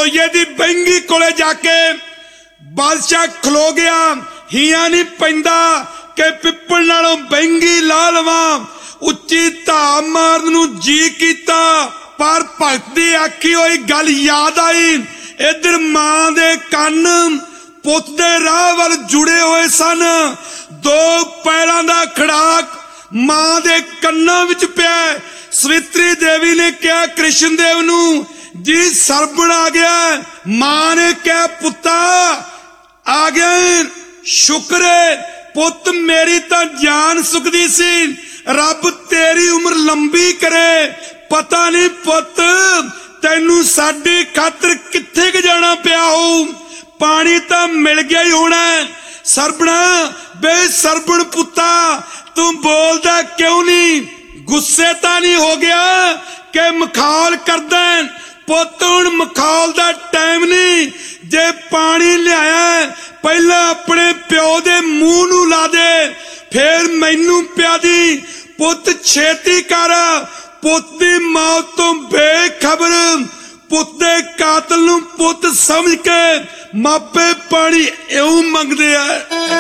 लोईए दी बहंगी कोले जाके बादशाह खलो गया। हिया नहीं पैंदा कि पिपल नालों बहंगी ला लवा। उच्ची धाम मारन नूं जी कीता, पर भगत दी आखी होई गल याद आई। इधर मां दे कन पुत दे राह वल जुड़े हुए सन। दो पैरां दा खड़ाक मां दे कन्नां विच पिया। सवित्री देवी ने कहा कृष्ण देव नूं, जी सरबण आ गया। मां ने कहा पुत्ता आ गया, शुक्र है पुत, मेरी तो जान सुखदी सी, रब तेरी उम्र लंबी करे। पता नहीं पुत तेनू साडी खातर किथे क जाना पिया हो, पानी तो मिल गया ही होना। सरबणा बेसरबण पुत्ता तू बोलदा क्यों नहीं? गुस्से ता नहीं हो गया कि मखौल करदा? पुत हुण मखौल दा टाइम नहीं। जे पानी लियाया पहला अपने प्यो दे मुंह नूं ला दे, फिर मैनू पिया दी। पुत छेती कर, पुत दी मौत तो बेखबर पुत दे कातल नूं पुत समझ के मापे पानी इउं मंगदे आ।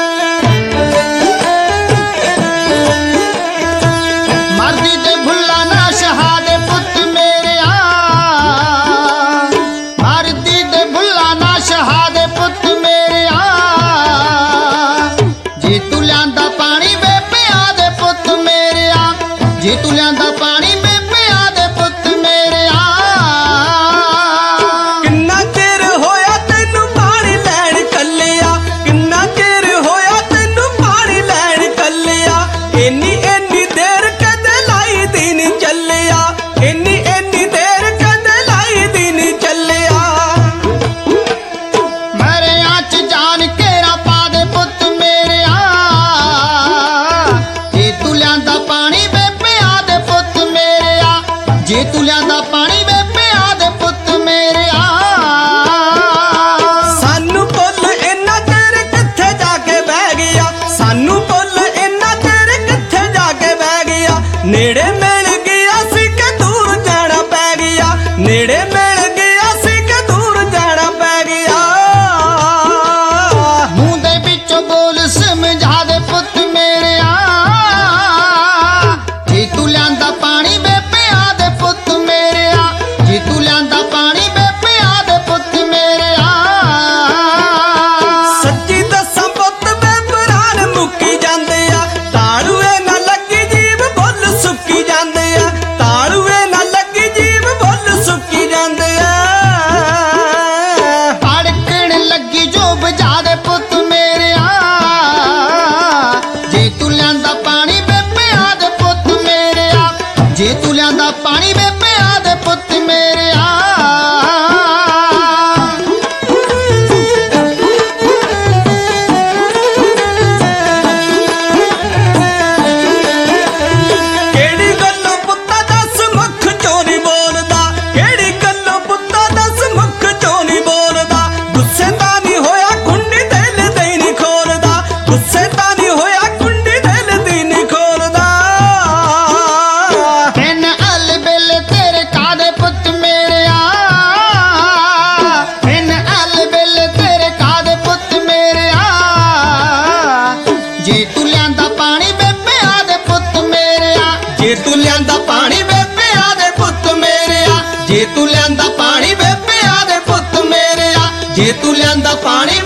मरदी ते भुल्ला ना शहादे पुत मेरे आ, मरदी ते भुल्ला ना शहादे पुत मेरे आ। जे तू लियांदा पानी वे पिया दे पुत मेरे आ, जे तू लियांदा पानी वे पिया दे पुत मेरे आ। किन्ना चिर होया तैनू पानी लैण कल्लिया, किन्ना चिर होया तैनू पानी लैण कल्लिया। इन्नी इन्नी देर कदे लाई दिन चलिया, इन्नी इन्नी देर कदे लाई दिन चलिया। मेरे आँच जान केरा पा दे पुत मेरे आ, जे तू लियांदा पानी वे पिया दे पुत मेरे आ, जे तू लियांदा पानी वे पिया दे पुत मेरे आ। सानू भुल इन्ना चिर किथे जाके बह गया, सानू भुल इन्ना चिर किथे जाके बह गया। नेड़े मिल गया सी के दूर जाना पै गया, नेड़े मिल गया सी के दूर जाना पै गया। मुंह दे विचों बोल समझा दे पुत मेरे आ, जे तू लियांदा पानी वे पिया दे पुत मेरे आ, जे तू लियांदा पानी वे पिया दे पुत मेरे आ। सच्ची दसां पुत वे प्राण मुक्की जांदे आ, ताड़ूए ना लगी जीव बुल सुक्की जांदे आ, ताड़ूए ना लगी जीव बुल सुक्की जांदे आ। अड़कण लगी जो बजा दे पुत मेरे आ, जे तू लियांदा पानी वे पिया दे पुत मेरे आ, जे तू लियांदा पानी वे पिया दे पुत मेरे आ। केड़ी गल्लों पुत्ता दस मुख चों नहीं बोलदा, केड़ी गल्लों पुत्ता दस मुख चों नहीं बोलदा। गुस्से तां नहीं होया कुंडी दिल दी नहीं खोलदा, गुस्से तां नहीं होया कुंडी दिल दी नहीं खोलदा। बिन अल बिल तेरे कादे पुत मेरे आ, बिन अल बिल तेरे कादे पुत मेरे आ। जे तू लियांदा पानी वे पिया दे पुत मेरे आ, जे तू लियांदा पानी वे पिया दे पुत मेरे आ, जे तू लियांदा पानी वे पिया दे पुत मेरे आ, जे तू लियांदा पानी